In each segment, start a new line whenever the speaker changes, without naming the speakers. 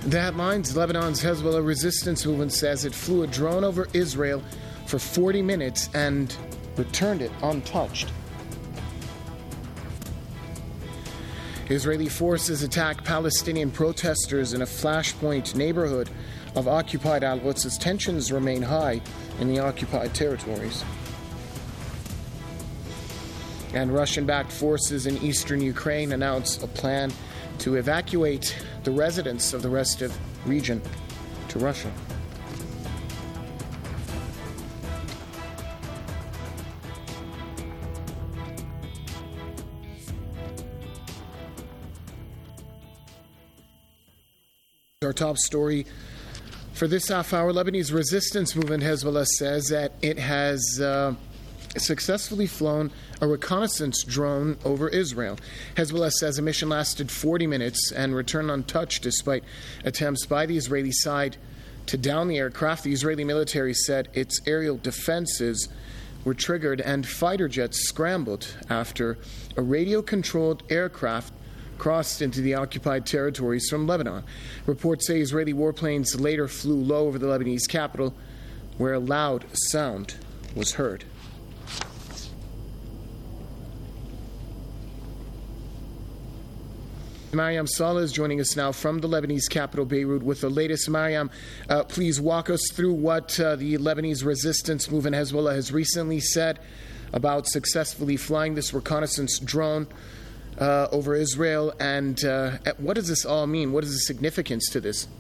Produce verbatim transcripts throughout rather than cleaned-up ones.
The headlines: Lebanon's Hezbollah resistance movement says it flew a drone over Israel for forty minutes and returned it untouched. Israeli forces attack Palestinian protesters in a flashpoint neighborhood of occupied Al-Quds as tensions remain high in the occupied territories. And Russian-backed forces in eastern Ukraine announce a plan to evacuate the residents of the restive region to Russia. Our top story for this half hour: Lebanese resistance movement Hezbollah says that it has uh, successfully flown a reconnaissance drone over Israel. Hezbollah says the mission lasted forty minutes and returned untouched despite attempts by the Israeli side to down the aircraft. The Israeli military said its aerial defenses were triggered and fighter jets scrambled after a radio-controlled aircraft crossed into the occupied territories from Lebanon. Reports say Israeli warplanes later flew low over the Lebanese capital, where a loud sound was heard. Mariam Saleh is joining us now from the Lebanese capital, Beirut, with the latest. Mariam, uh, please walk us through what uh, the Lebanese resistance movement Hezbollah has recently said about successfully flying this reconnaissance drone uh, over Israel, and uh, what does this all mean? What is the significance to this?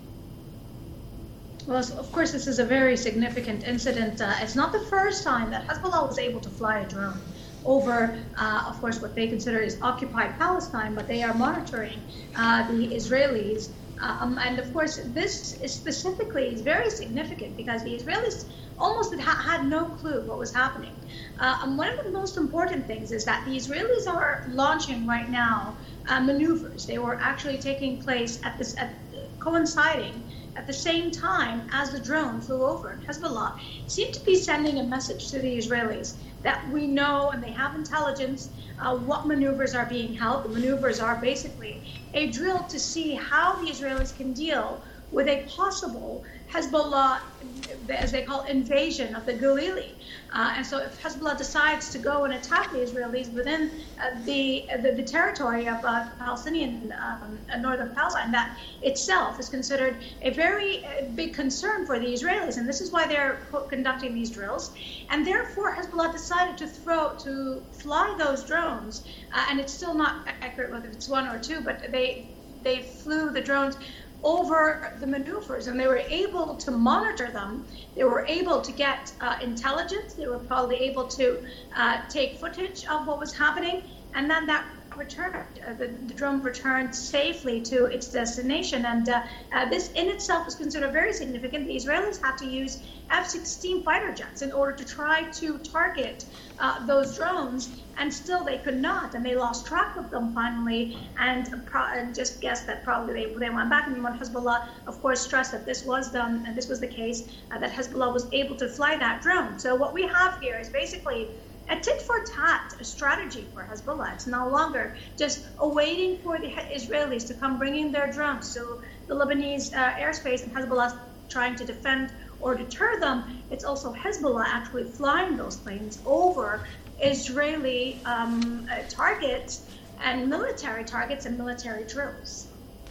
Well, of course, this is a very significant incident. Uh, it's not the first time that Hezbollah was able to fly a drone over, uh, of course, what they consider is occupied Palestine, but they are monitoring uh, the Israelis. Um, and of course, this is specifically is very significant because the Israelis almost ha- had no clue what was happening. Uh, and one of the most important things is that the Israelis are launching right now uh, maneuvers. They were actually taking place at this, at, coinciding at the same time as the drone flew over. Hezbollah seemed to be sending a message to the Israelis that we know, and they have intelligence, uh, what maneuvers are being held. The maneuvers are basically a drill to see how the Israelis can deal with a possible Hezbollah, as they call, invasion of the Galilee. Uh, and so if Hezbollah decides to go and attack the Israelis within uh, the, the the territory of uh, Palestinian, um, northern Palestine, that itself is considered a very uh, big concern for the Israelis. And this is why they're conducting these drills. And therefore, Hezbollah decided to throw, to fly those drones. Uh, and it's still not accurate whether it's one or two, but they they flew the drones over the maneuvers, and they were able to monitor them. They were able to get uh, intelligence. They were probably able to uh, take footage of what was happening, and then that returned. Uh, the, the drone returned safely to its destination, and uh, uh, this in itself is considered very significant. The Israelis had to use F sixteen fighter jets in order to try to target uh, those drones, and still they could not, and they lost track of them finally, and, pro- and just guessed that probably they, they went back. And when Hezbollah, of course, stressed that this was done, and this was the case, uh, that Hezbollah was able to fly that drone. So what we have here is basically a tit-for-tat strategy for Hezbollah. It's no longer just awaiting for the Israelis to come bringing their drones to the Lebanese uh, airspace, and Hezbollah trying to defend or deter them. It's also Hezbollah actually flying those planes over Israeli um, uh, targets and military targets and military drills.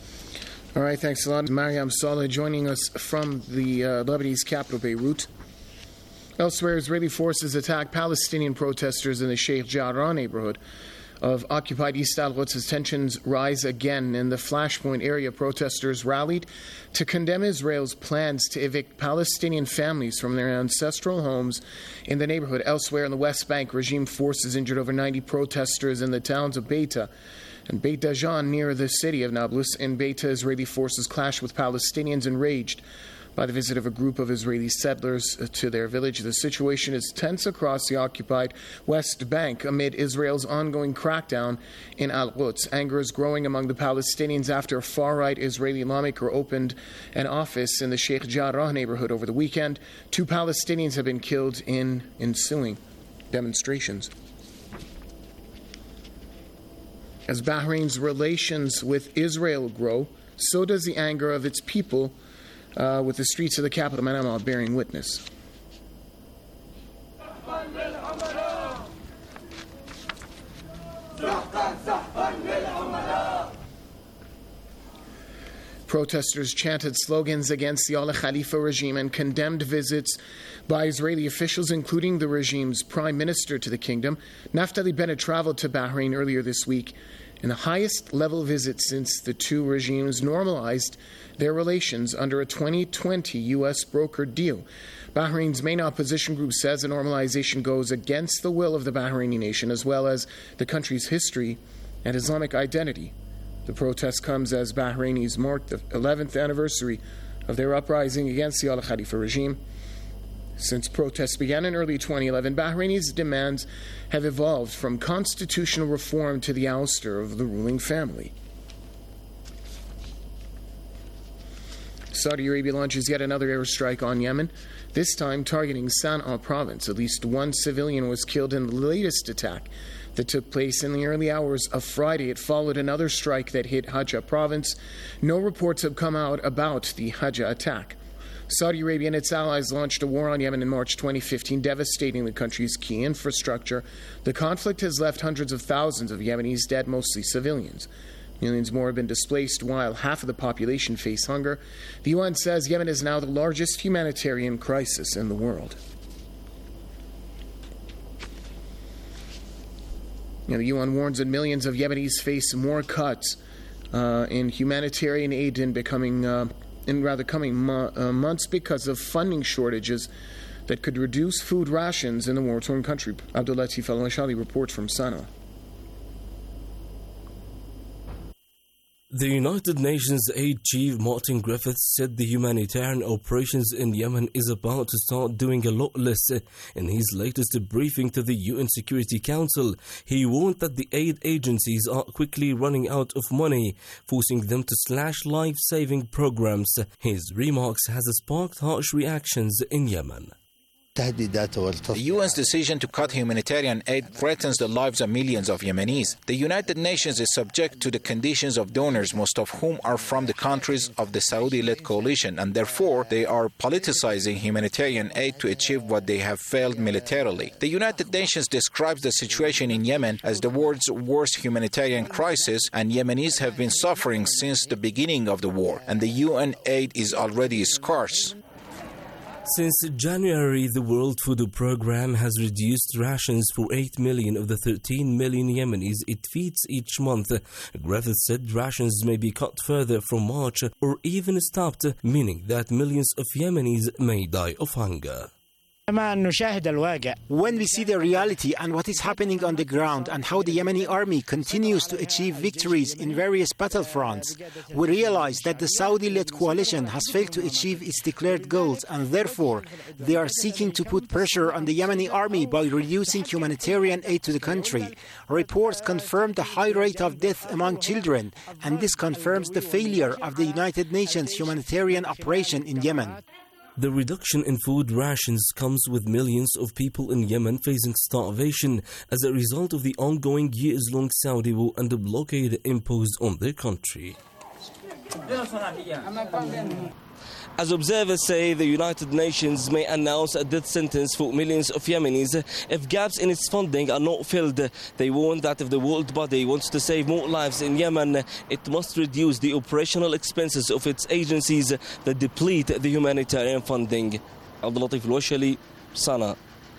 All right, thanks a lot. Mariam Saleh joining us from the uh, Lebanese capital, Beirut. Elsewhere, Israeli forces attack Palestinian protesters in the Sheikh Jarrah neighborhood of occupied East Al-Quds as tensions rise again. In the Flashpoint area, protesters rallied to condemn Israel's plans to evict Palestinian families from their ancestral homes in the neighborhood. Elsewhere in the West Bank, regime forces injured over ninety protesters in the towns of Beita and Beit Dajan near the city of Nablus. In Beita, Israeli forces clashed with Palestinians enraged by the visit of a group of Israeli settlers to their village. The situation is tense across the occupied West Bank amid Israel's ongoing crackdown in Al-Quds. Anger is growing among the Palestinians after a far-right Israeli lawmaker opened an office in the Sheikh Jarrah neighborhood over the weekend. Two Palestinians have been killed in ensuing demonstrations. As Bahrain's relations with Israel grow, so does the anger of its people, uh, with the streets of the capital, Manama, bearing witness. Protesters chanted slogans against the Al Khalifa regime and condemned visits by Israeli officials, including the regime's prime minister to the kingdom. Naftali Bennett traveled to Bahrain earlier this week in the highest level visit since the two regimes normalized their relations under a twenty twenty U S brokered deal. Bahrain's main opposition group says the normalization goes against the will of the Bahraini nation, as well as the country's history and Islamic identity. The protest comes as Bahrainis mark the eleventh anniversary of their uprising against the Al Khalifa regime. Since protests began in early twenty eleven, Bahrainis' demands have evolved from constitutional reform to the ouster of the ruling family. Saudi Arabia launches yet another airstrike on Yemen, this time targeting Sana'a province. At least one civilian was killed in the latest attack that took place in the early hours of Friday. It followed another strike that hit Hajjah province. No reports have come out about the Hajjah attack. Saudi Arabia and its allies launched a war on Yemen in March twenty fifteen, devastating the country's key infrastructure. The conflict has left hundreds of thousands of Yemenis dead, mostly civilians. Millions more have been displaced, while half of the population face hunger. The U N says Yemen is now the largest humanitarian crisis in the world. Now, the U N warns that millions of Yemenis face more cuts uh, in humanitarian aid in becoming, uh, in rather coming mo- uh, months because of funding shortages that could reduce food rations in the war-torn country. Abdul Latif Al-Mashali reports from Sana'a.
The United Nations Aid Chief Martin Griffiths said the humanitarian operations in Yemen is about to start doing a lot less. In his latest briefing to the U N Security Council, he warned that the aid agencies are quickly running out of money, forcing them to slash life-saving programs. His remarks has sparked harsh reactions in Yemen.
The U N's decision to cut humanitarian aid threatens the lives of millions of Yemenis. The United Nations is subject to the conditions of donors, most of whom are from the countries of the Saudi-led coalition, and therefore they are politicizing humanitarian aid to achieve what they have failed militarily. The United Nations describes the situation in Yemen as the world's worst humanitarian crisis, and Yemenis have been suffering since the beginning of the war, and the U N aid is already scarce.
Since January, the World Food Programme has reduced rations for eight million of the thirteen million Yemenis it feeds each month. Griffith said rations may be cut further from March or even stopped, meaning that millions of Yemenis may die of hunger.
When we see the reality and what is happening on the ground and how the Yemeni army continues to achieve victories in various battlefronts, we realize that the Saudi-led coalition has failed to achieve its declared goals, and therefore they are seeking to put pressure on the Yemeni army by reducing humanitarian aid to the country. Reports confirm the high rate of death among children, and this confirms the failure of the United Nations humanitarian operation in Yemen.
The reduction in food rations comes with millions of people in Yemen facing starvation as a result of the ongoing years-long Saudi war and the blockade imposed on their country. As observers say, the United Nations may announce a death sentence for millions of Yemenis if gaps in its funding are not filled. They warn that if the world body wants to save more lives in Yemen, it must reduce the operational expenses of its agencies that deplete the humanitarian funding. Abdul Latif Al-Washali, Sana'a.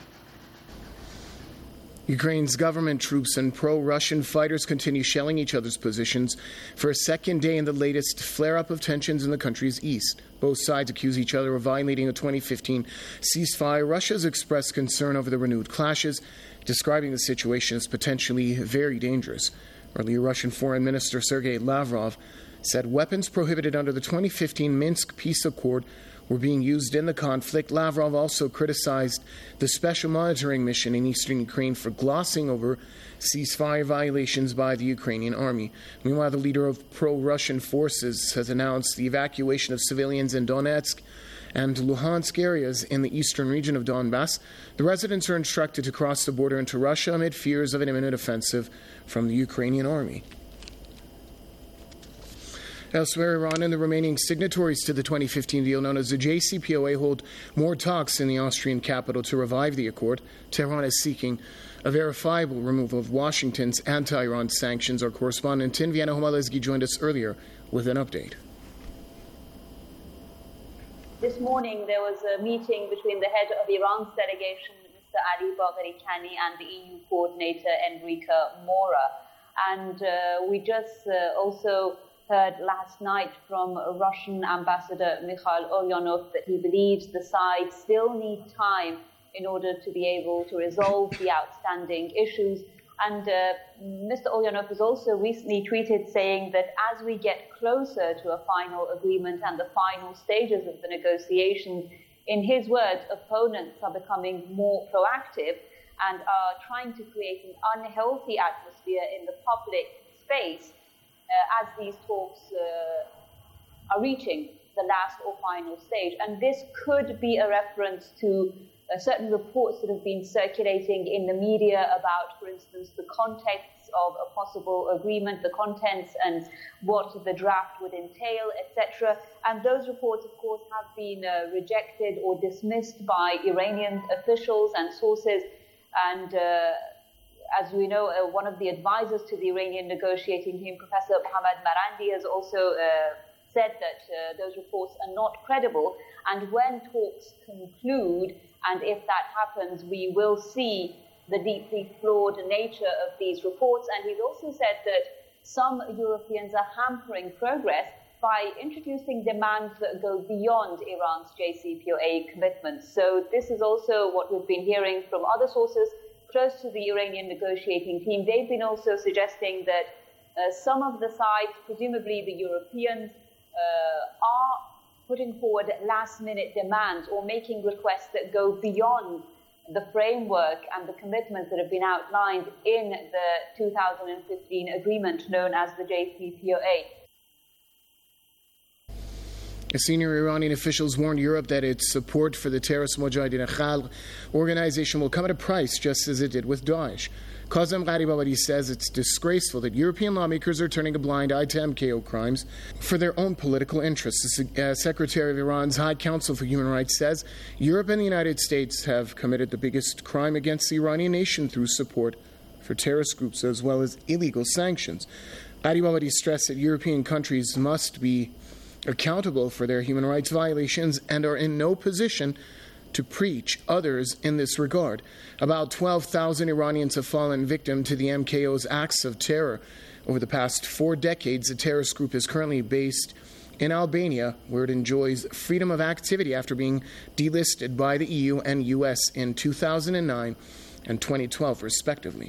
Ukraine's government troops and pro-Russian fighters continue shelling each other's positions for a second day in the latest flare-up of tensions in the country's east. Both sides accuse each other of violating a twenty fifteen ceasefire. Russia has expressed concern over the renewed clashes, describing the situation as potentially very dangerous. Earlier, Russian Foreign Minister Sergei Lavrov said weapons prohibited under the twenty fifteen Minsk peace accord were being used in the conflict. Lavrov also criticized the special monitoring mission in eastern Ukraine for glossing over ceasefire violations by the Ukrainian army. Meanwhile, the leader of pro-Russian forces has announced the evacuation of civilians in Donetsk and Luhansk areas in the eastern region of Donbass. The residents are instructed to cross the border into Russia amid fears of an imminent offensive from the Ukrainian army. Elsewhere, Iran and the remaining signatories to the twenty fifteen deal known as the J C P O A hold more talks in the Austrian capital to revive the accord. Tehran is seeking a verifiable removal of Washington's anti-Iran sanctions. Our correspondent in Vienna, Homa Lesgi, joined us earlier with an update.
This morning, there was a meeting between the head of Iran's delegation, Mister Ali Bagheri Kani, and the E U coordinator, Enrique Mora. And uh, we just uh, also heard last night from Russian Ambassador Mikhail Ulyanov that he believes the sides still need time in order to be able to resolve the outstanding issues. And uh, Mister Ulyanov has also recently tweeted saying that as we get closer to a final agreement and the final stages of the negotiations, in his words, opponents are becoming more proactive and are trying to create an unhealthy atmosphere in the public space uh, as these talks uh, are reaching the last or final stage. And this could be a reference to Uh, certain reports that have been circulating in the media about, for instance, the context of a possible agreement, the contents and what the draft would entail, et cetera. And those reports, of course, have been uh, rejected or dismissed by Iranian officials and sources. And uh, as we know, uh, one of the advisors to the Iranian negotiating team, Professor Mohammad Marandi, has also uh, said that uh, those reports are not credible. And when talks conclude, and if that happens, we will see the deeply flawed nature of these reports. And he's also said that some Europeans are hampering progress by introducing demands that go beyond Iran's J C P O A commitments. So this is also what we've been hearing from other sources close to the Iranian negotiating team. They've been also suggesting that uh, some of the sides, presumably the Europeans, uh, are putting forward last-minute demands or making requests that go beyond the framework and the commitments that have been outlined in the two thousand fifteen agreement known as the J C P O A.
Senior Iranian officials warned Europe that its support for the terrorist Mujahideen al-Khalq organization will come at a price, just as it did with Daesh. Kazem Gharibabadi says it's disgraceful that European lawmakers are turning a blind eye to M K O crimes for their own political interests. The uh, Secretary of Iran's High Council for Human Rights says Europe and the United States have committed the biggest crime against the Iranian nation through support for terrorist groups as well as illegal sanctions. Gharibabadi stressed that European countries must be accountable for their human rights violations and are in no position to preach others in this regard. About twelve thousand Iranians have fallen victim to the M K O's acts of terror. Over the past four decades, the terrorist group is currently based in Albania, where it enjoys freedom of activity after being delisted by the E U and U S in two thousand nine and twenty twelve, respectively.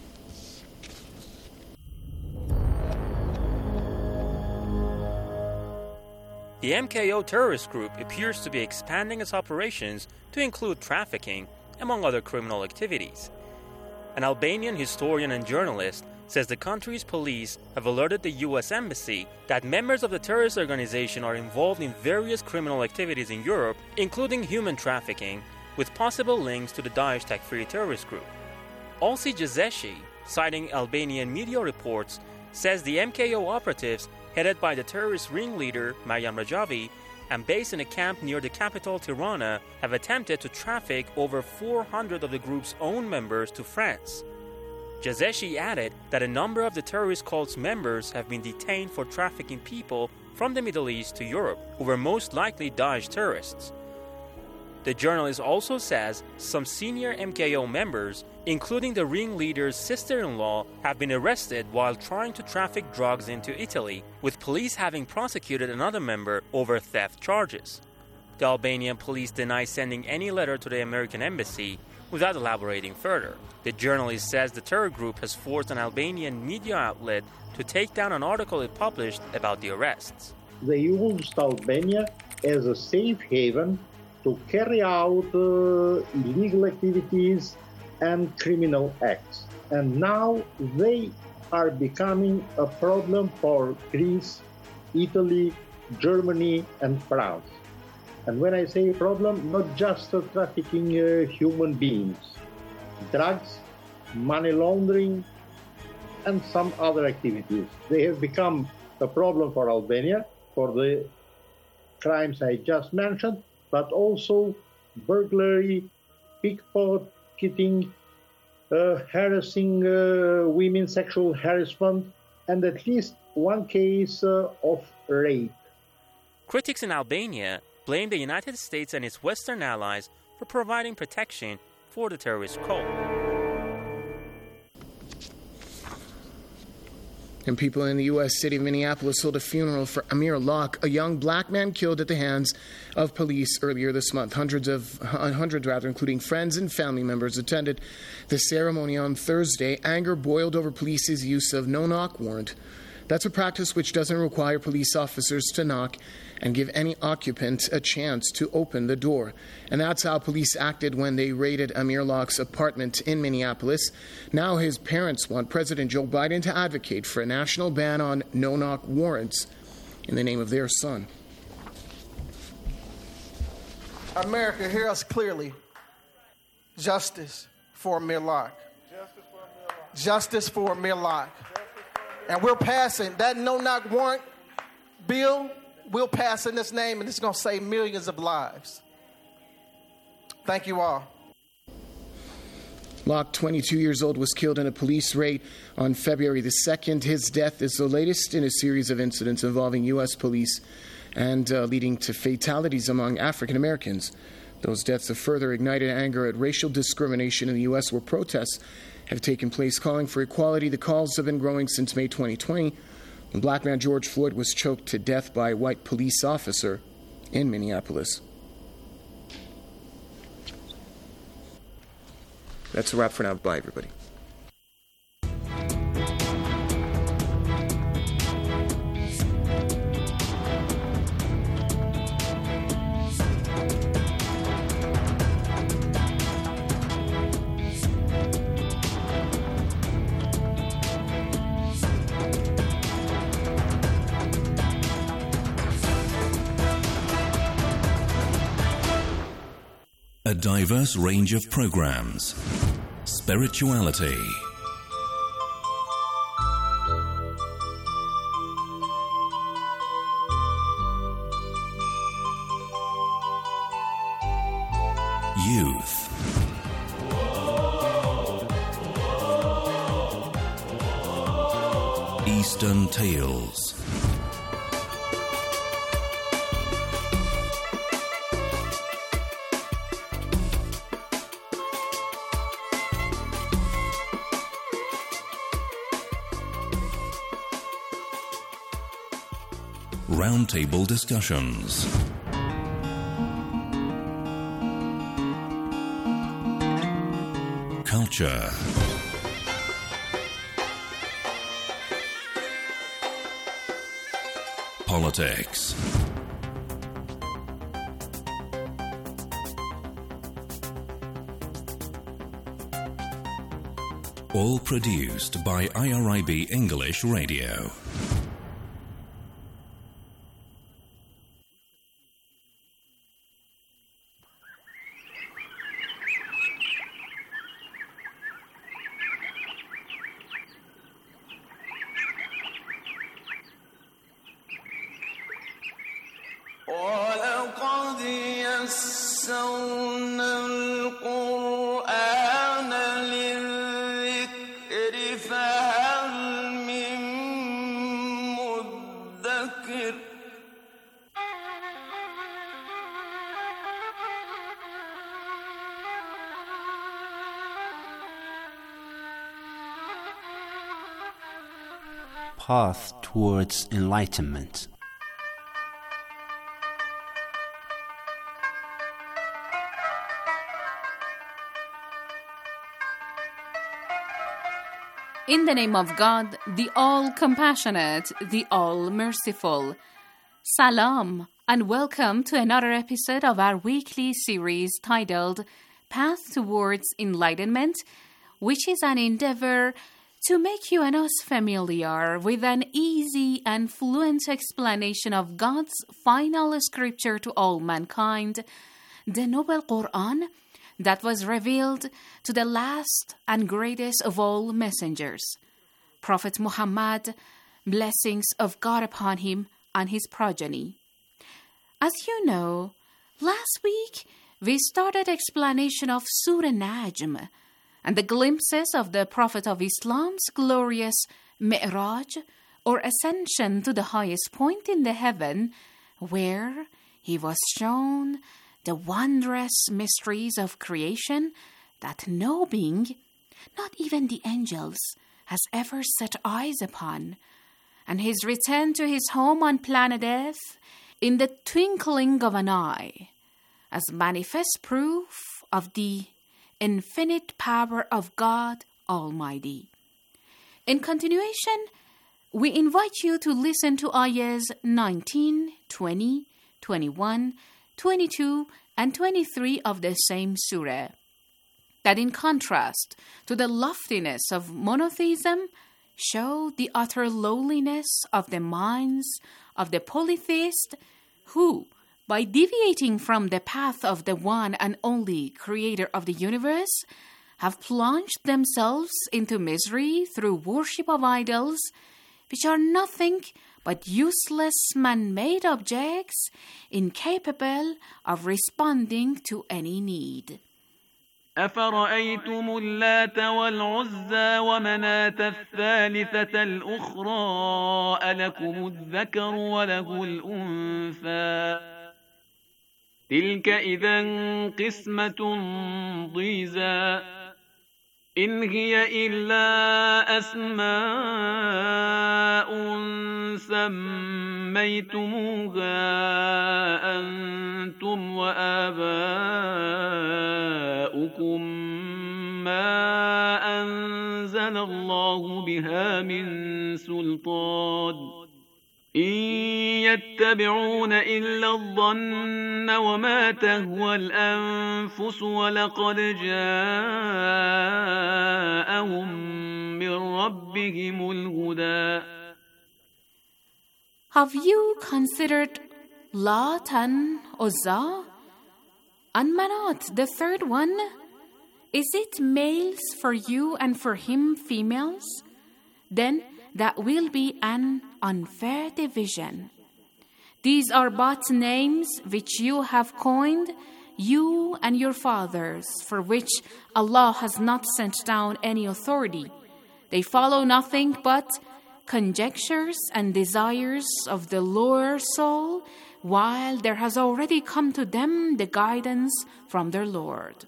The M K O terrorist group appears to be expanding its operations to include trafficking, among other criminal activities. An Albanian historian and journalist says the country's police have alerted the U S Embassy that members of the terrorist organization are involved in various criminal activities in Europe, including human trafficking, with possible links to the Daesh Takfiri terrorist group. Olsi Jazeshi, citing Albanian media reports, says the M K O operatives headed by the terrorist ringleader Maryam Rajavi and based in a camp near the capital Tirana, have attempted to traffic over four hundred of the group's own members to France. Jazeshi added that a number of the terrorist cult's members have been detained for trafficking people from the Middle East to Europe, who were most likely Daesh terrorists. The journalist also says some senior M K O members, including the ringleader's sister-in-law, have been arrested while trying to traffic drugs into Italy, with police having prosecuted another member over theft charges. The Albanian police deny sending any letter to the American embassy without elaborating further. The journalist says the terror group has forced an Albanian media outlet to take down an article it published about the arrests.
They used Albania as a safe haven to carry out uh, illegal activities and criminal acts. And now they are becoming a problem for Greece, Italy, Germany, and France. And when I say problem, not just uh, trafficking uh, human beings, drugs, money laundering, and some other activities. They have become a problem for Albania for the crimes I just mentioned, but also burglary, pickpocketing, uh, harassing uh, women, sexual harassment, and at least one case uh, of rape.
Critics in Albania blame the United States and its Western allies for providing protection for the terrorist cult.
And people in the U S city of Minneapolis held a funeral for Amir Locke, a young black man killed at the hands of police earlier this month. Hundreds of, uh, hundreds rather, including friends and family members, attended the ceremony on Thursday. Anger boiled over police's use of no-knock warrant. That's a practice which doesn't require police officers to knock and give any occupant a chance to open the door. And that's how police acted when they raided Amir Locke's apartment in Minneapolis. Now his parents want President Joe Biden to advocate for a national ban on no-knock warrants in the name of their son.
America, hear us clearly. Justice for Amir Locke. Justice for Amir Locke. And we're passing that no-knock warrant bill. We'll pass in this name, and it's going to save millions of lives. Thank you all.
Locke, twenty-two years old, was killed in a police raid on February the second. His death is the latest in a series of incidents involving U S police and uh, leading to fatalities among African Americans. Those deaths have further ignited anger at racial discrimination in the U S, where protests have taken place calling for equality. The calls have been growing since May twenty twenty, when black man George Floyd was choked to death by a white police officer in Minneapolis. That's a wrap for now. Bye, everybody.
A diverse range of programs. Spirituality. Youth. Eastern Tales. Roundtable discussions. Culture. Politics. All produced by I R I B English Radio.
Path towards enlightenment.
In the name of God, the all-compassionate, the all-merciful. Salam, and welcome to another episode of our weekly series titled Path Towards Enlightenment, which is an endeavor to make you and us familiar with an easy and fluent explanation of God's final scripture to all mankind, the Noble Quran, that was revealed to the last and greatest of all messengers, Prophet Muhammad, blessings of God upon him and his progeny. As you know, last week we started explanation of Surah Najm and the glimpses of the Prophet of Islam's glorious Mi'raj, or ascension to the highest point in the heaven, where he was shown the wondrous mysteries of creation that no being, not even the angels, has ever set eyes upon, and his return to his home on planet Earth in the twinkling of an eye, as manifest proof of the infinite power of God Almighty. In continuation, we invite you to listen to ayahs nineteen, twenty, twenty-one, twenty-two, and twenty-three of the same surah, that in contrast to the loftiness of monotheism, show the utter lowliness of the minds of the polytheist who, by deviating from the path of the one and only creator of the universe, have plunged themselves into misery through worship of idols, which are nothing but useless man-made objects incapable of responding to any need.
أفرأيتم اللات والعزى ومناة الثالثة الأخرى ألكم الذكر وله الأنثى تلك إذا قسمة ضيزى إن هي إلا أسماء سميتموها أنتم وآباؤكم ما أنزل الله بها من سلطان إن يتبعون إلا الظن وما تهوى الأنفس ولقد جاءهم من ربهم الهدى.
Have you considered Lat and Uzza and Manat, the third one? Is it males for you and for him females? Then that will be an unfair division. These are but names which you have coined, you and your fathers, for which Allah has not sent down any authority. They follow nothing but conjectures and desires of the lower soul, while there has already come to them the guidance from their Lord.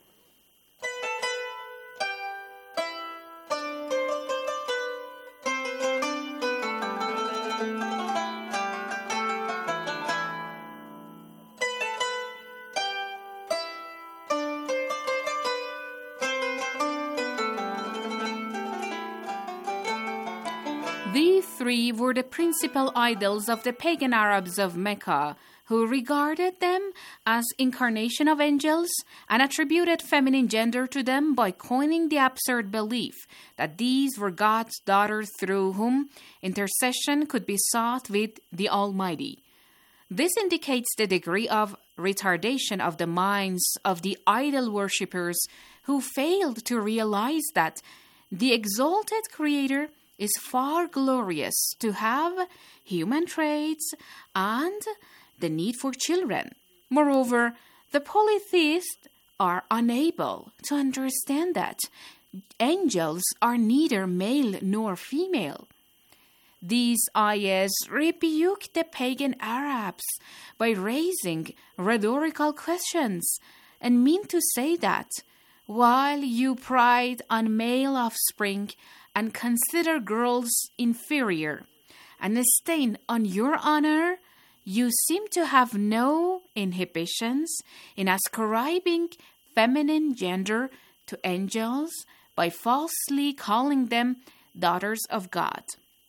These three were the principal idols of the pagan Arabs of Mecca, who regarded them as incarnation of angels and attributed feminine gender to them by coining the absurd belief that these were God's daughters through whom intercession could be sought with the Almighty. This indicates the degree of retardation of the minds of the idol worshippers who failed to realize that the exalted Creator is far glorious to have human traits and the need for children. Moreover, the polytheists are unable to understand that angels are neither male nor female. These ayahs rebuke the pagan Arabs by raising rhetorical questions and mean to say that while you pride on male offspring and consider girls inferior and stain on your honor, you seem to have no inhibitions in ascribing feminine gender to angels by falsely calling them daughters of God.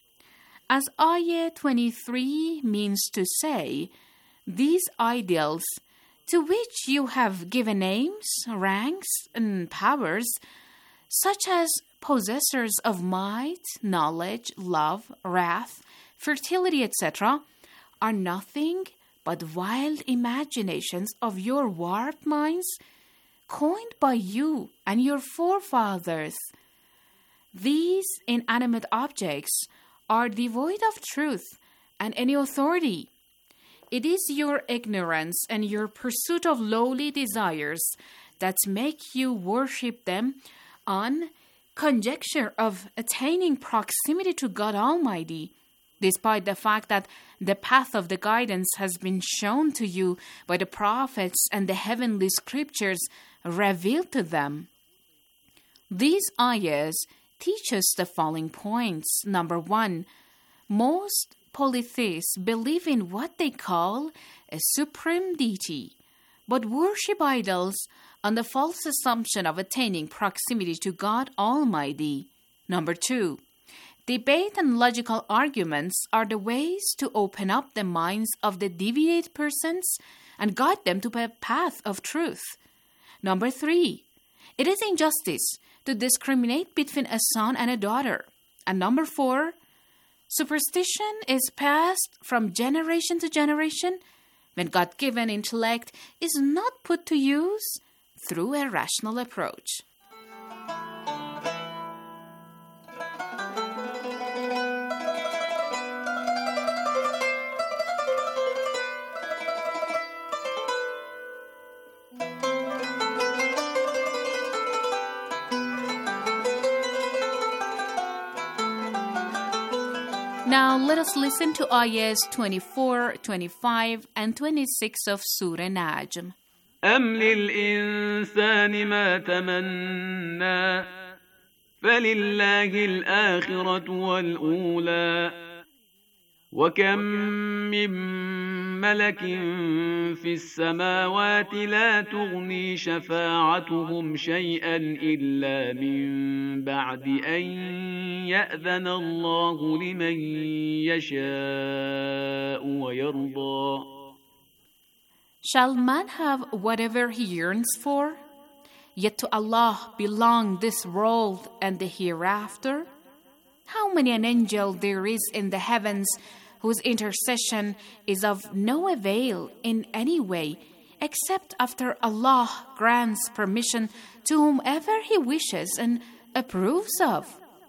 As ayah twenty-three means to say, these idols, to which you have given names, ranks, and powers, such as possessors of might, knowledge, love, wrath, fertility, et cetera, are nothing but wild imaginations of your warped minds, coined by you and your forefathers. These inanimate objects are devoid of truth and any authority. It is your ignorance and your pursuit of lowly desires that make you worship them on conjecture of attaining proximity to God Almighty, despite the fact that the path of the guidance has been shown to you by the prophets and the heavenly scriptures revealed to them. These ayahs teach us the following points. Number one, most polytheists believe in what they call a supreme deity, but worship idols on the false assumption of attaining proximity to God Almighty. Number two, debate and logical arguments are the ways to open up the minds of the deviated persons and guide them to a path of truth. Number three, it is injustice to discriminate between a son and a daughter. And number four, superstition is passed from generation to generation when God-given intellect is not put to use through a rational approach. Now let us listen to ayahs twenty-four, twenty-five, and twenty-six of Surah Najm.
أم للإنسان ما تمنى فلله الآخرة والأولى وكم من ملك في السماوات لا تغني شفاعتهم شيئا إلا من بعد أن يأذن الله لمن يشاء ويرضى.
Shall man have whatever he yearns for? Yet to Allah belong this world and the hereafter. How many an angel there is in the heavens whose intercession is of no avail in any way, except after Allah grants permission to whomever He wishes and approves of.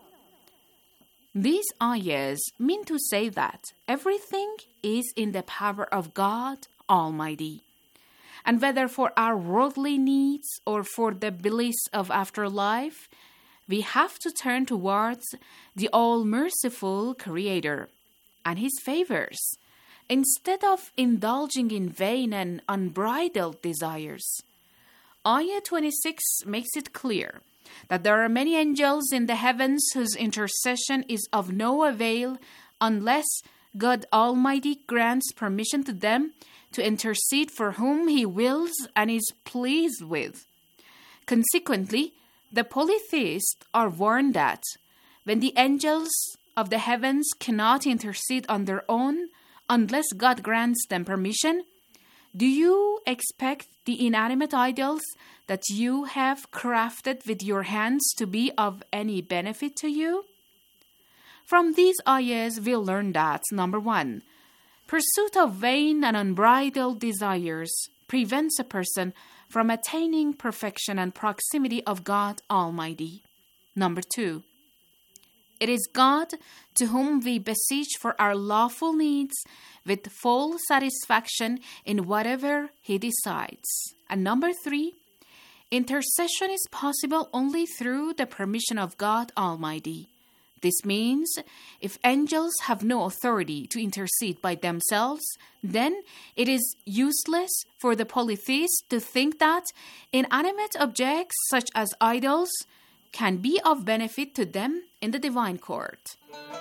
These ayahs mean to say that everything is in the power of God Almighty. And whether for our worldly needs or for the bliss of afterlife, we have to turn towards the all-merciful Creator and His favors, instead of indulging in vain and unbridled desires. Ayah twenty-six makes it clear that there are many angels in the heavens whose intercession is of no avail unless God Almighty grants permission to them to intercede for whom He wills and is pleased with. Consequently, the polytheists are warned that when the angels of the heavens cannot intercede on their own unless God grants them permission, do you expect the inanimate idols that you have crafted with your hands to be of any benefit to you? From these ayahs, we learn that, number one, pursuit of vain and unbridled desires prevents a person from attaining perfection and proximity of God Almighty. Number two, it is God to whom we beseech for our lawful needs with full satisfaction in whatever He decides. And number three, intercession is possible only through the permission of God Almighty. This means if angels have no authority to intercede by themselves, then it is useless for the polytheists to think that inanimate objects such as idols can be of benefit to them in the divine court.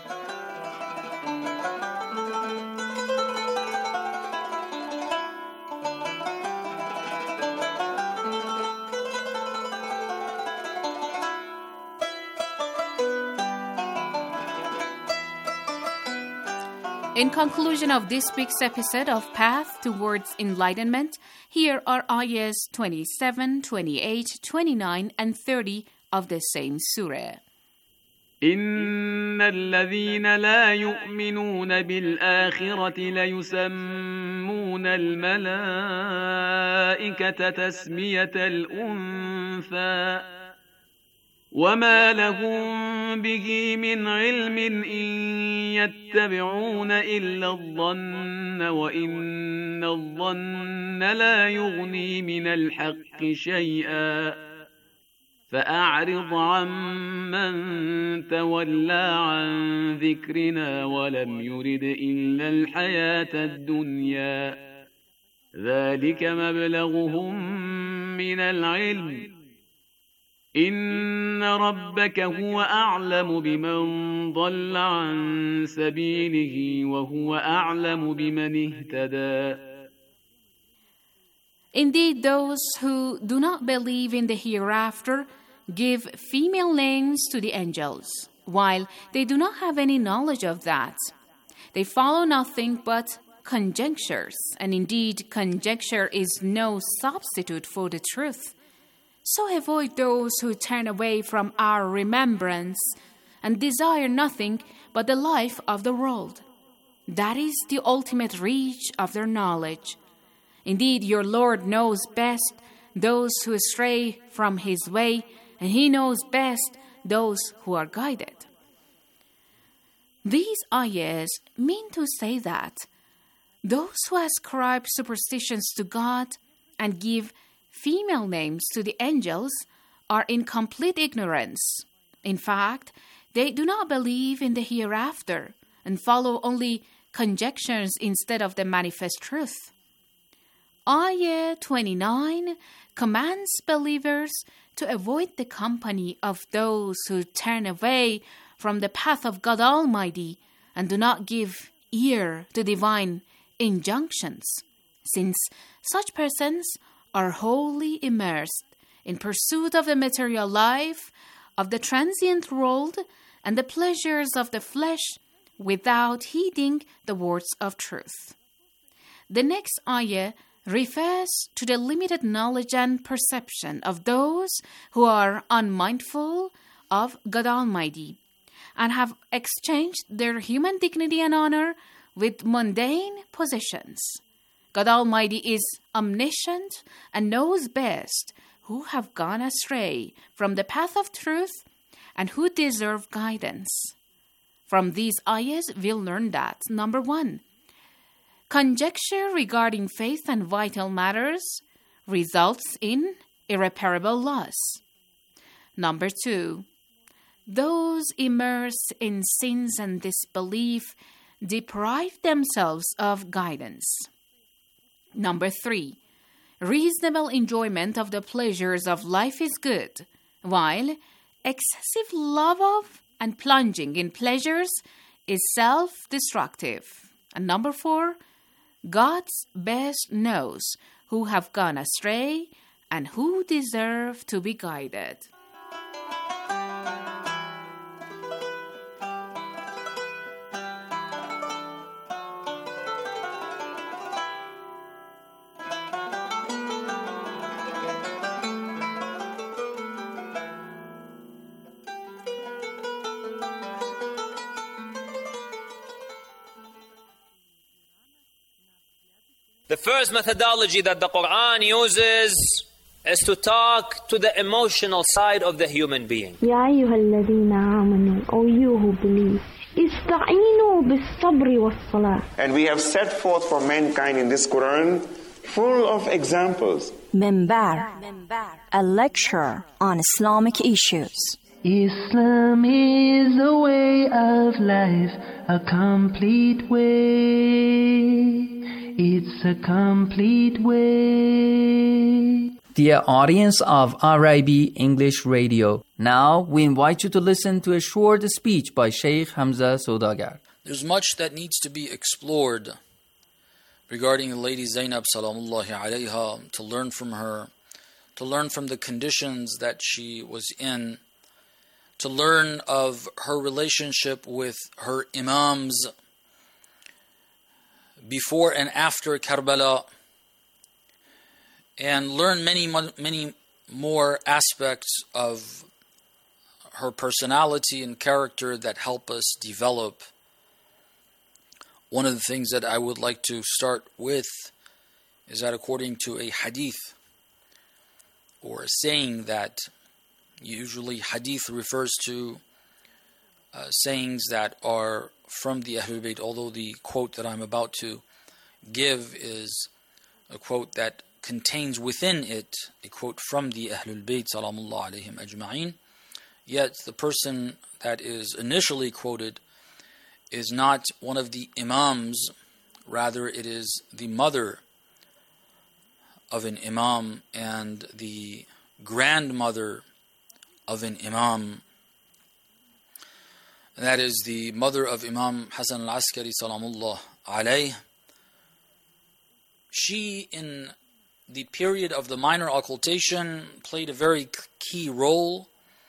In conclusion of this week's episode of Path Towards Enlightenment, here are ayahs twenty-seven, twenty-eight, twenty-nine, and thirty of the same surah.
إن الذين لا يؤمنون بالآخرة ليسمون الملائكة تسمية الأنثى وما لهم به من علم إن يتبعون إلا الظن وإن الظن لا يغني من الحق شيئا فأعرض عمن تولى عن ذكرنا ولم يرد إلا الحياة الدنيا ذلك مبلغهم من العلم إن ربك هو أعلم بمن ضل عن سبيله وهو أعلم بمن اهتدى.
Indeed, those who do not believe in the hereafter give female names to the angels, while they do not have any knowledge of that. They follow nothing but conjectures, and indeed conjecture is no substitute for the truth. So avoid those who turn away from our remembrance and desire nothing but the life of the world. That is the ultimate reach of their knowledge. Indeed, your Lord knows best those who stray from His way, and He knows best those who are guided. These ayahs mean to say that those who ascribe superstitions to God and give female names to the angels are in complete ignorance. In fact, they do not believe in the hereafter and follow only conjectures instead of the manifest truth. Ayah twenty-nine commands believers to avoid the company of those who turn away from the path of God Almighty and do not give ear to divine injunctions, since such persons are wholly immersed in pursuit of the material life, of the transient world, and the pleasures of the flesh, without heeding the words of truth. The next ayah refers to the limited knowledge and perception of those who are unmindful of God Almighty and have exchanged their human dignity and honor with mundane possessions. God Almighty is omniscient and knows best who have gone astray from the path of truth and who deserve guidance. From these ayahs, we'll learn that, number one, conjecture regarding faith and vital matters results in irreparable loss. Number two, those immersed in sins and disbelief deprive themselves of guidance. Number three, reasonable enjoyment of the pleasures of life is good, while excessive love of and plunging in pleasures is self-destructive. And number four, God best knows who have gone astray and who deserve to be guided.
The first methodology that the Quran uses is to talk to the emotional side of the human being.
يا أيها الذين آمنوا, O you who believe, استعينوا بالصبر والصلاة.
And we have set forth for mankind in this Quran full of examples.
Minbar, a lecture on Islamic issues.
Islam is a way of life, a complete way. It's a complete way.
Dear audience of R I B English Radio, now we invite you to listen to a short speech by Sheikh Hamza Saudagar.
There's much that needs to be explored regarding the lady Zainab salamullahi alayha, to learn from her, to learn from the conditions that she was in, to learn of her relationship with her imams before and after Karbala, and learn many, many more aspects of her personality and character that help us develop. One of the things that I would like to start with is that according to a hadith, or a saying that usually hadith refers to uh, sayings that are from the Ahlul Bayt, although the quote that I'm about to give is a quote that contains within it a quote from the Ahlul Bayt salamullah alayhim ajma'in. Yet the person that is initially quoted is not one of the imams, rather it is the mother of an imam and the grandmother of an imam. And that is the mother of Imam Hasan al-Askari salamullah alayh. She, in the period of the minor occultation, played a very key role.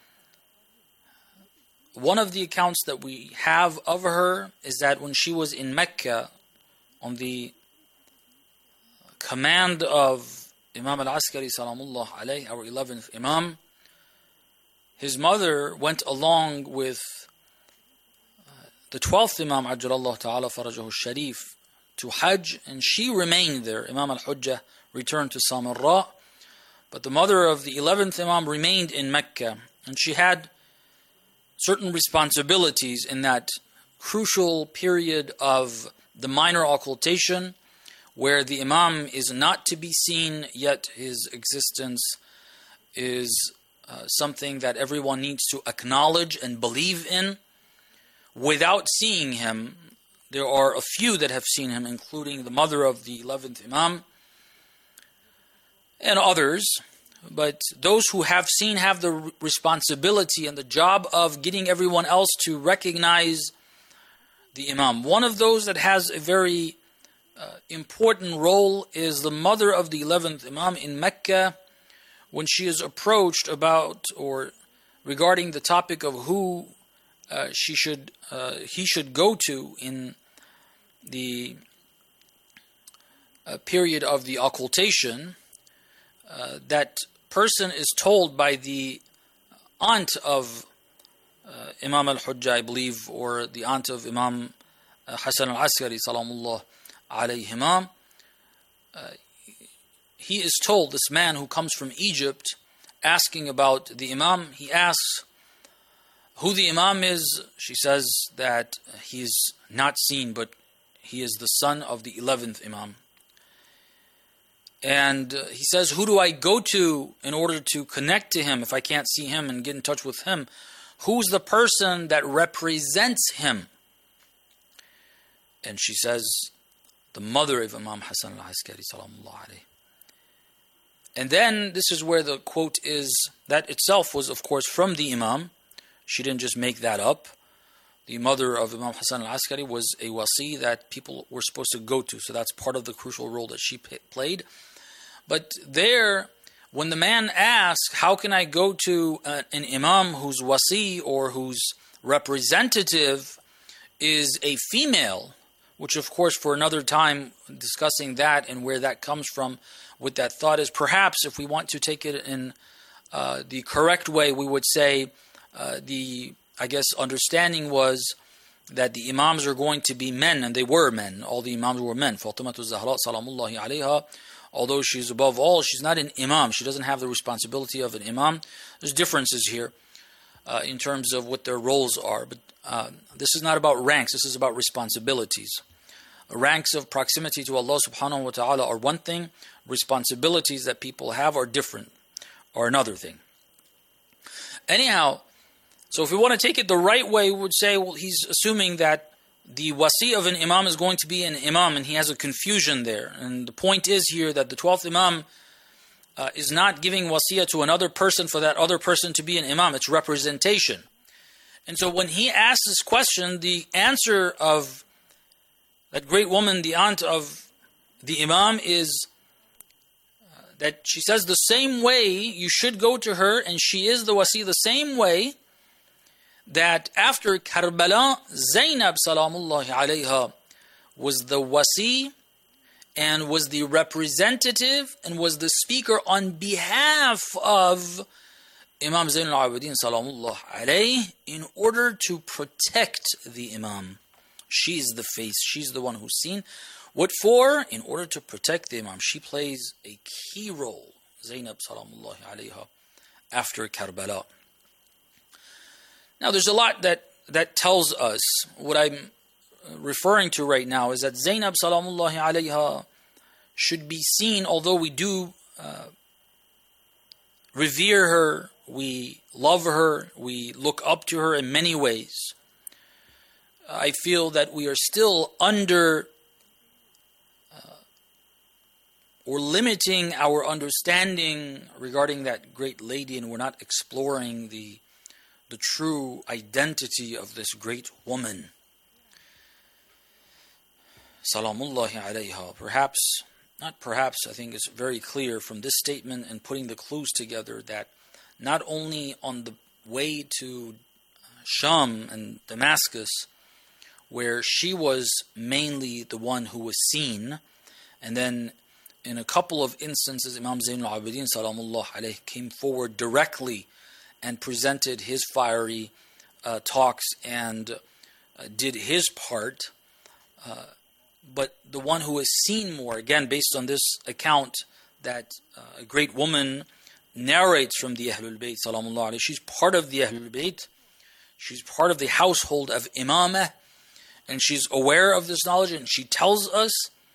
One of the accounts that we have of her is that when she was in Mecca on the command of Imam al-Askari salamullah alayh, our eleventh Imam, his mother went along with uh, the twelfth Imam Ajjalallahu ta'ala farajahu sharif to Hajj, and she remained there. Imam al-Hujjah returned to Samarra, but the mother of the eleventh Imam remained in Mecca, and she had certain responsibilities in that crucial period of the minor occultation, where the Imam is not to be seen, yet his existence is uh, something that everyone needs to acknowledge and believe in. Without seeing him, there are a few that have seen him, including the mother of the eleventh Imam and others. But those who have seen have the responsibility and the job of getting everyone else to recognize the Imam. One of those that has a very uh, important role is the mother of the eleventh Imam in Mecca, when she is approached about or regarding the topic of who uh, she should uh, he should go to in the uh, period of the occultation. Uh, that person is told by the aunt of uh, Imam al-Hujjah, I believe, or the aunt of Imam uh, Hasan al-Askari salamullah alayhima. Uh, he is told, this man who comes from Egypt, asking about the Imam, he asks who the Imam is. She says that he is not seen, but he is the son of the eleventh Imam. And uh, he says, who do I go to in order to connect to him if I can't see him and get in touch with him? Who's the person that represents him? And she says, the mother of Imam Hasan al-Askari salamullah alayh. And then this is where the quote is, that itself was of course from the Imam. She didn't just make that up. The mother of Imam Hasan al-Askari was a wasi that people were supposed to go to. So that's part of the crucial role that she played. But there, when the man asks, how can I go to uh, an imam whose wasi or whose representative is a female, which of course for another time discussing that and where that comes from with that thought is perhaps if we want to take it in uh, the correct way, we would say uh, the, I guess, understanding was that the imams are going to be men, and they were men. All the imams were men. Fatimatu Zahra salamullahi alayha, although she's above all, she's not an imam. She doesn't have the responsibility of an imam. There's differences here uh, in terms of what their roles are. But uh, this is not about ranks. This is about responsibilities. Ranks of proximity to Allah subhanahu wa ta'ala are one thing. Responsibilities that people have are different, are another thing. Anyhow, so if we want to take it the right way, we would say, well, he's assuming that the wasi of an imam is going to be an imam, and he has a confusion there. And the point is here that the twelfth imam uh, is not giving wasiyah to another person for that other person to be an imam. It's representation. And so when he asks this question, the answer of that great woman, the aunt of the imam, is uh, that she says the same way you should go to her, and she is the wasi, the same way that after Karbala, Zainab salamullahi alayha was the wasi and was the representative and was the speaker on behalf of Imam Zain al-Abidin salamullah alayh in order to protect the Imam. She's the face, she's the one who's seen. What for? In order to protect the Imam. She plays a key role, Zainab salamullahi alayha, after Karbala. Now there's a lot that that tells us, what I'm referring to right now, is that Zainab salamullahi alayha should be seen, although we do uh, revere her, we love her, we look up to her in many ways. I feel that we are still under uh, or limiting our understanding regarding that great lady, and we're not exploring the the true identity of this great woman. Salamullahi alayha. Perhaps, not perhaps, I think it's very clear from this statement and putting the clues together that not only on the way to Sham and Damascus, where she was mainly the one who was seen, and then in a couple of instances Imam Zain al-Abidin salamullah alayh came forward directly and presented his fiery uh, talks and uh, did his part. Uh, but the one who is seen more, again based on this account that uh, a great woman narrates from the Ahlul Bayt salamullah alayh, she's part of the Ahlul Bayt, she's part of the household of Imamah, and she's aware of this knowledge, and she tells us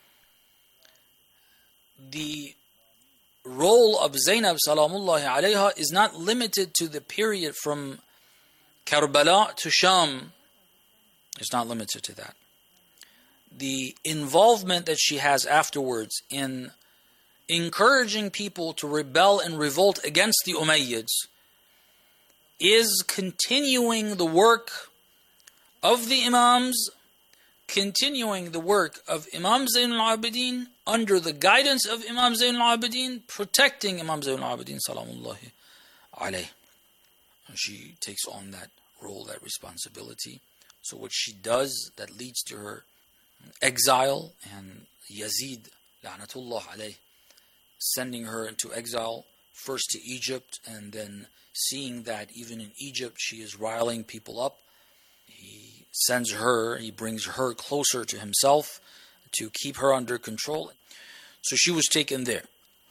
the role of Zainab salamullahi alayha is not limited to the period from Karbala to Sham. It's not limited to that. The involvement that she has afterwards in encouraging people to rebel and revolt against the Umayyads is continuing the work of the Imams, continuing the work of Imam Zain al-Abidin, under the guidance of Imam Zain al-Abidin, protecting Imam Zain al-Abidin salamullahi alayh. She takes on that role, that responsibility. So what she does, that leads to her exile, and Yazid la'natullah alayh sending her into exile, first to Egypt, and then seeing that even in Egypt she is riling people up, he sends her, he brings her closer to himself to keep her under control. So she was taken there.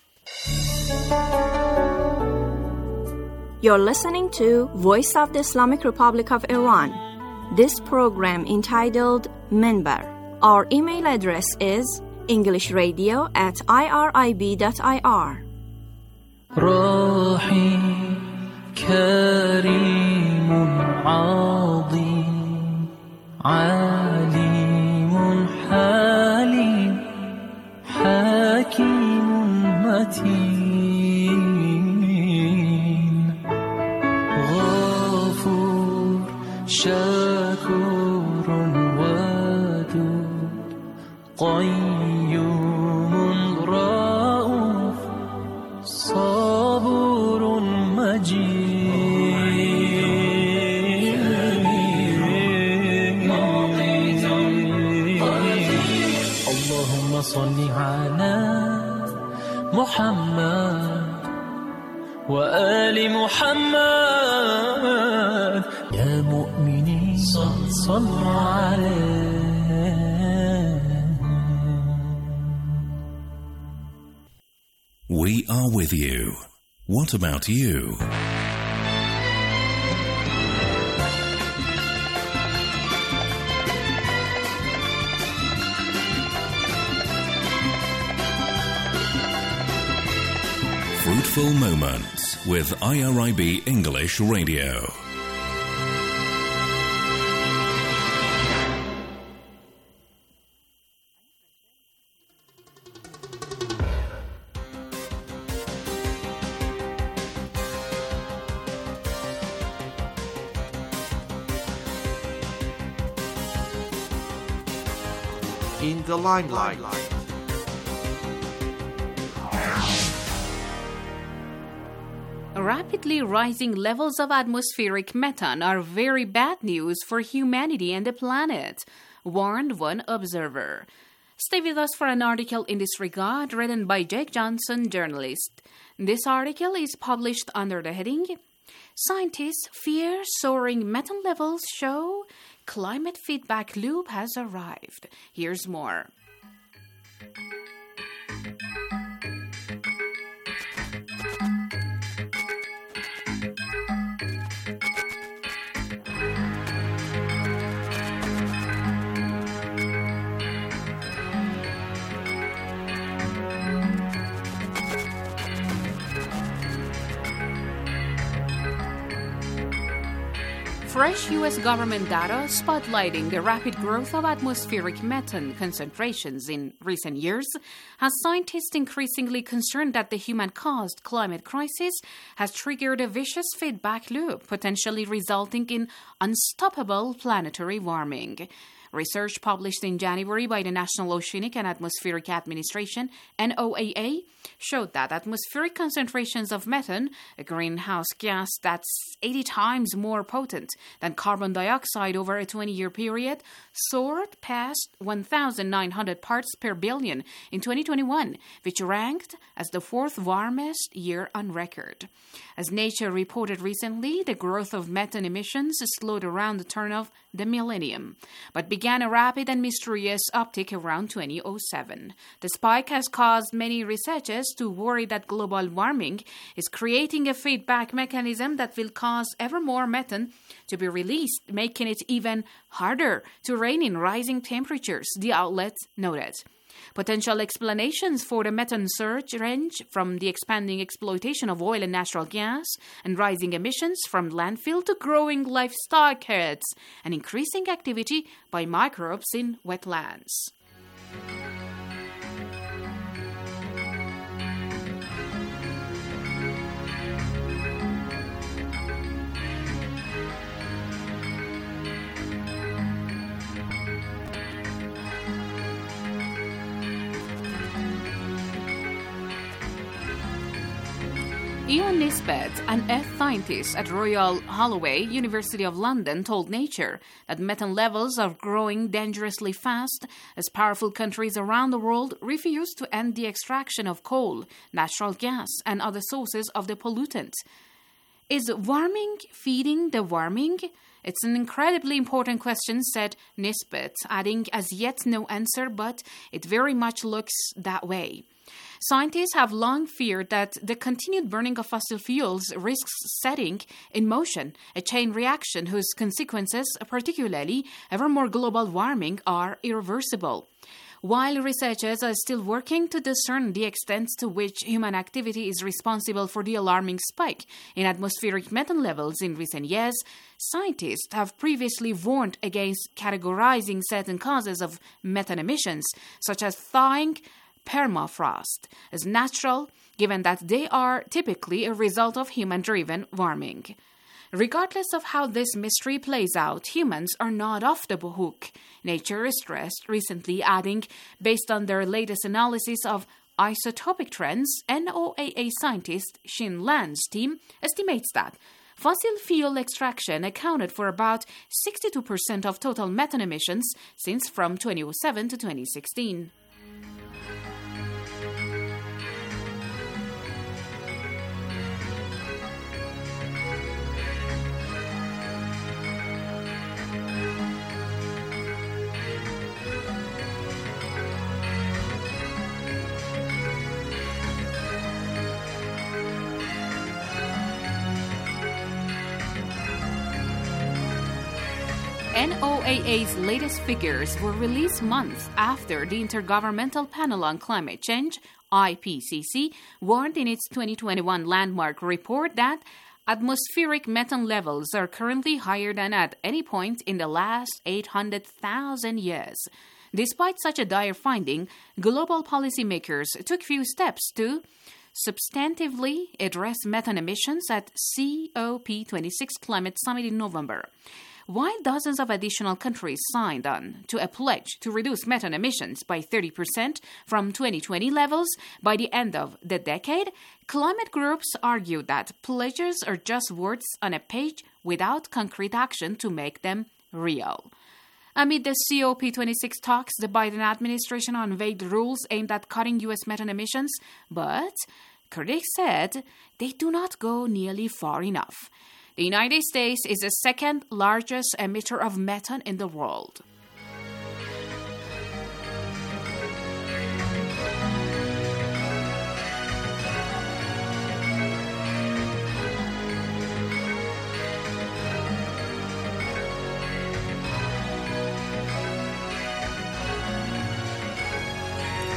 You're listening to Voice of the Islamic Republic of Iran. This program entitled Minbar. Our email address is englishradio at irib.ir.
روحي كريم عظيم عليم حليم حكيم متين غفور شكور ودود قيوم رؤوف صبور مجيد اللهم صل على محمد وآل محمد يا مؤمنين صلوا عليه.
We are with you. What about you? Fruitful Moments with I R I B English Radio.
In the limelight.
Rapidly rising levels of atmospheric methane are very bad news for humanity and the planet, warned one observer. Stay with us for an article in this regard written by Jake Johnson, journalist. This article is published under the heading, Scientists fear soaring methane levels show climate feedback loop has arrived. Here's more. Fresh U S government data spotlighting the rapid growth of atmospheric methane concentrations in recent years has scientists increasingly concerned that the human-caused climate crisis has triggered a vicious feedback loop, potentially resulting in unstoppable planetary warming. Research published in January by the National Oceanic and Atmospheric Administration, N O A A, showed that atmospheric concentrations of methane, a greenhouse gas that's eighty times more potent than carbon dioxide over a twenty-year period, soared past one thousand nine hundred parts per billion in twenty twenty-one, which ranked as the fourth warmest year on record. As Nature reported recently, the growth of methane emissions slowed around the turn of the millennium, but began a rapid and mysterious uptick around twenty oh seven. The spike has caused many researchers to worry that global warming is creating a feedback mechanism that will cause ever more methane to be released, making it even harder to rein in rising temperatures, the outlet noted. Potential explanations for the methane surge range from the expanding exploitation of oil and natural gas and rising emissions from landfill to growing livestock herds and increasing activity by microbes in wetlands. Ian Nisbet, an earth scientist at Royal Holloway, University of London, told Nature that methane levels are growing dangerously fast as powerful countries around the world refuse to end the extraction of coal, natural gas, and other sources of the pollutant. Is warming feeding the warming? It's an incredibly important question, said Nisbet, adding, as yet no answer, but it very much looks that way. Scientists have long feared that the continued burning of fossil fuels risks setting in motion a chain reaction whose consequences, particularly ever more global warming, are irreversible. While researchers are still working to discern the extent to which human activity is responsible for the alarming spike in atmospheric methane levels in recent years, scientists have previously warned against categorizing certain causes of methane emissions, such as thawing permafrost, as natural, given that they are typically a result of human-driven warming. Regardless of how this mystery plays out, humans are not off the hook, Nature stressed recently, adding, based on their latest analysis of isotopic trends, N O A A scientist Shin Lan's team estimates that fossil fuel extraction accounted for about sixty-two percent of total methane emissions since from twenty oh seven to twenty sixteen. N O A A's latest figures were released months after the Intergovernmental Panel on Climate Change, I P C C, warned in its twenty twenty-one landmark report that atmospheric methane levels are currently higher than at any point in the last eight hundred thousand years. Despite such a dire finding, global policymakers took few steps to substantively address methane emissions at C O P twenty-six Climate Summit in November. While dozens of additional countries signed on to a pledge to reduce methane emissions by thirty percent from twenty twenty levels by the end of the decade, climate groups argued that pledges are just words on a page without concrete action to make them real. Amid the C O P twenty-six talks, the Biden administration unveiled rules aimed at cutting U S methane emissions, but critics said they do not go nearly far enough. The United States is the second largest emitter of methane in the world.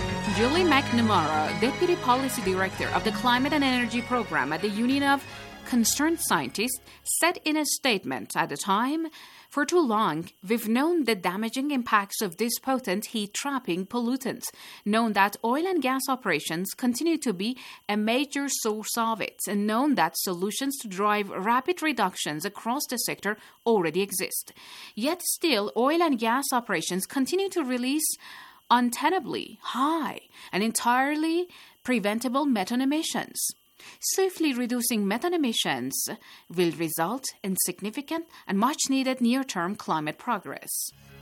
Julie McNamara, Deputy Policy Director of the Climate and Energy Program at the Union of concerned scientist said in a statement at the time, "For too long, we've known the damaging impacts of this potent heat-trapping pollutant, known that oil and gas operations continue to be a major source of it, and known that solutions to drive rapid reductions across the sector already exist. Yet still, oil and gas operations continue to release untenably high and entirely preventable methane emissions. Swiftly reducing methane emissions will result in significant and much-needed near-term climate progress."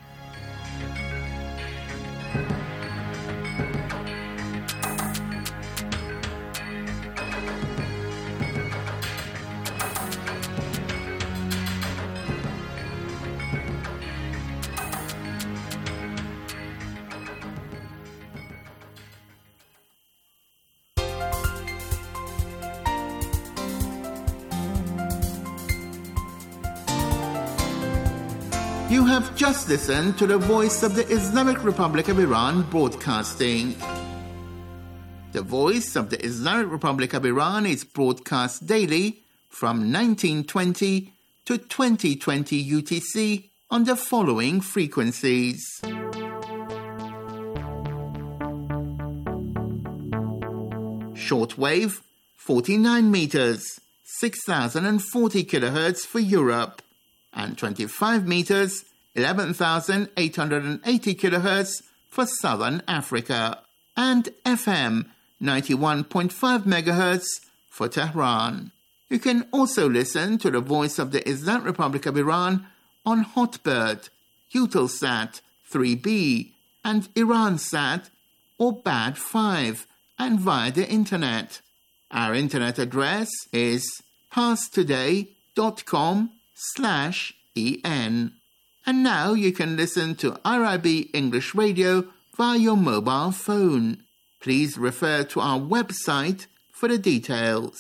You have just listened to the Voice of the Islamic Republic of Iran broadcasting. The Voice of the Islamic Republic of Iran is broadcast daily from nineteen twenty to twenty twenty U T C on the following frequencies. Shortwave, forty-nine meters, six thousand forty kilohertz for Europe, and twenty-five meters, eleven thousand eight hundred eighty kilohertz for Southern Africa, and F M, ninety-one point five megahertz for Tehran. You can also listen to the Voice of the Islamic Republic of Iran on Hotbird, Eutelsat three B, and Iransat or B A D five, and via the Internet. Our Internet address is parstoday.com slash en. And now you can listen to I R I B English Radio via your mobile phone. Please refer to our website for the details.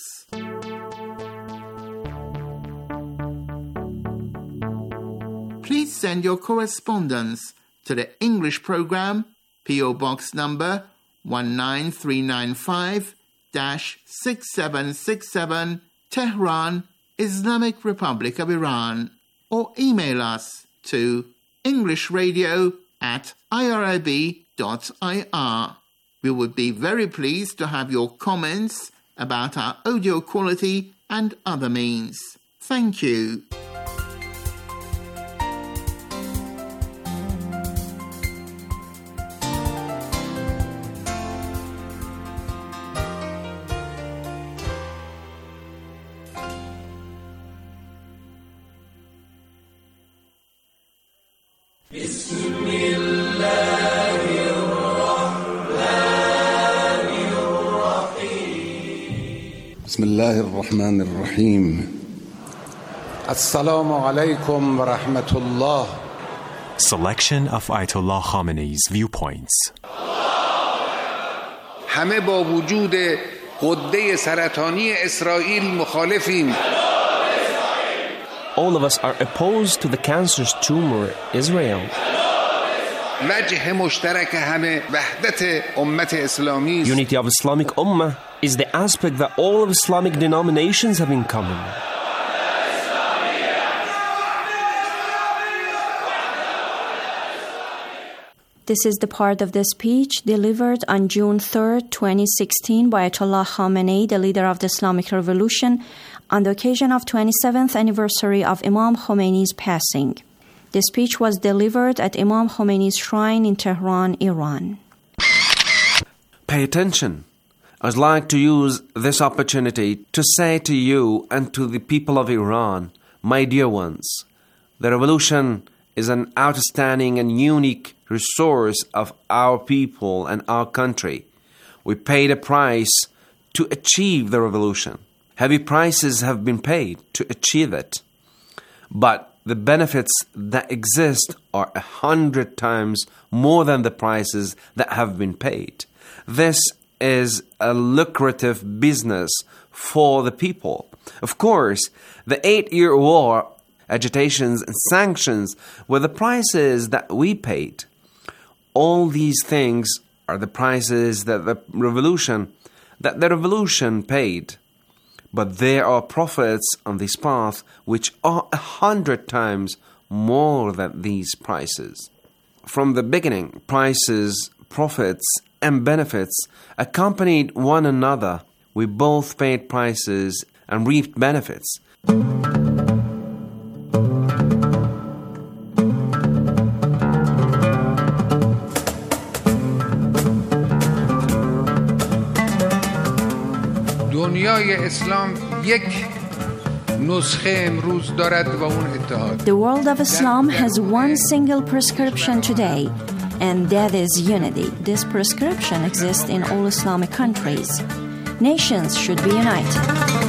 Please send your correspondence to the English program, P O Box number one nine three nine five, six seven six seven, Tehran, Islamic Republic of Iran, or email us to englishradio at irib dot I R. We would be very pleased to have your comments about our audio quality and other means. Thank you.
بسم الله الرحمن الرحيم السلام عليكم ورحمة الله.
Selection of Ayatollah Khamenei's viewpoints.
همه با وجود غده سرطانی اسرائیل مخالفیم.
All of us are opposed to the cancerous tumor Israel.
وجه مشترک همه وحدت امت اسلامی.
Unity of Islamic Ummah is the aspect that all of Islamic denominations have in common.
This is the part of the speech delivered on June third, twenty sixteen by Ayatollah Khamenei, the leader of the Islamic Revolution, on the occasion of twenty-seventh anniversary of Imam Khomeini's passing. The speech was delivered at Imam Khomeini's shrine in Tehran, Iran.
Pay attention. I'd like to use this opportunity to say to you and to the people of Iran, my dear ones, the revolution is an outstanding and unique resource of our people and our country. We paid a price to achieve the revolution. Heavy prices have been paid to achieve it. But the benefits that exist are a hundred times more than the prices that have been paid. This is a lucrative business for the people. Of course, the eight-year war, agitations and sanctions were the prices that we paid. All these things are the prices that the revolution that the revolution paid. But there are prophets on this path which are a hundred times more than these prices. From the beginning, prices, profits, and benefits accompanied one another. We both paid prices and reaped benefits.
دنیای اسلام یک نسخه امروز دارد و اون اتحاد.
The world of Islam has one single prescription today, and that is unity. This prescription exists in all Islamic countries. Nations should be united.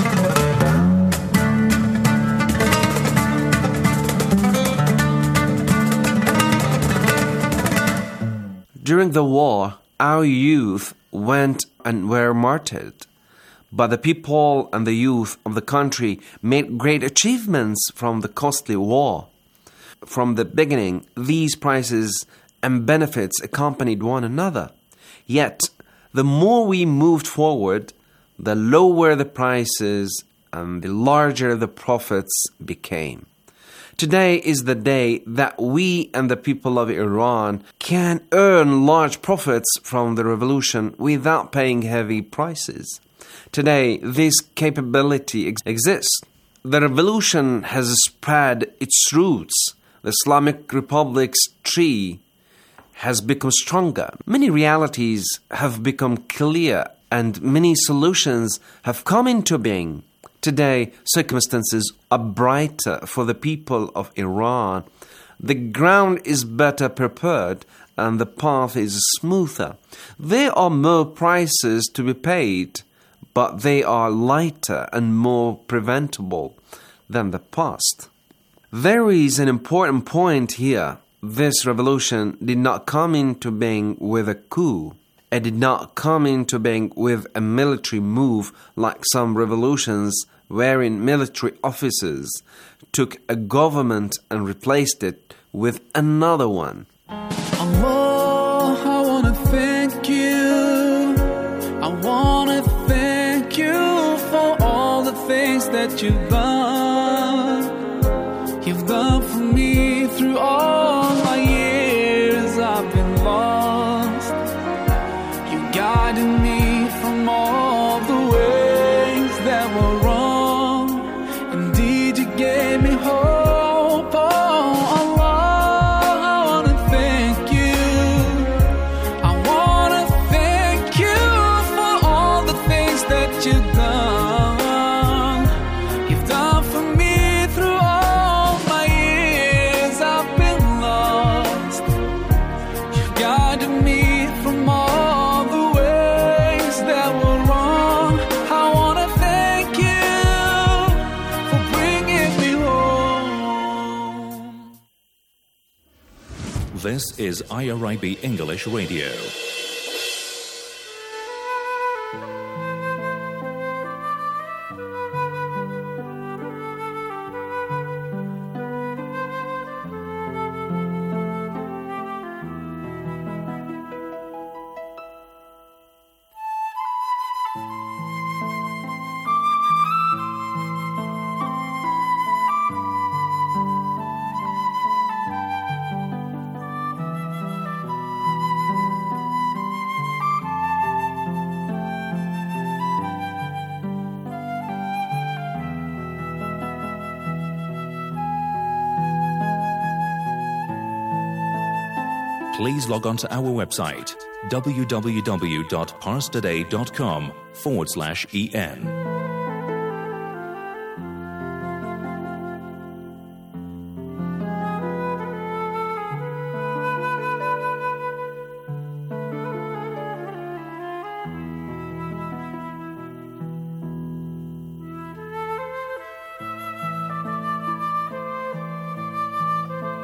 During the war, our youth went and were martyred. But the people and the youth of the country made great achievements from the costly war. From the beginning, these prices and benefits accompanied one another. Yet, the more we moved forward, the lower the prices and the larger the profits became. Today is the day that we and the people of Iran can earn large profits from the revolution without paying heavy prices. Today, this capability ex- exists. The revolution has spread its roots. The Islamic Republic's tree has become stronger. Many realities have become clear and many solutions have come into being. Today, circumstances are brighter for the people of Iran. The ground is better prepared and the path is smoother. There are more prices to be paid, but they are lighter and more preventable than the past. There is an important point here. This revolution did not come into being with a coup. It did not come into being with a military move like some revolutions wherein military officers took a government and replaced it with another one.
Allah, I want to thank you. I want to thank you for all the things that you've done. You've done for me through all my years I've been lost. You guided me from all the ways that were wrong. Indeed, you gave me hope.
This is I R I B English Radio. Please log on to our website, w w w dot parstoday dot com forward slash en.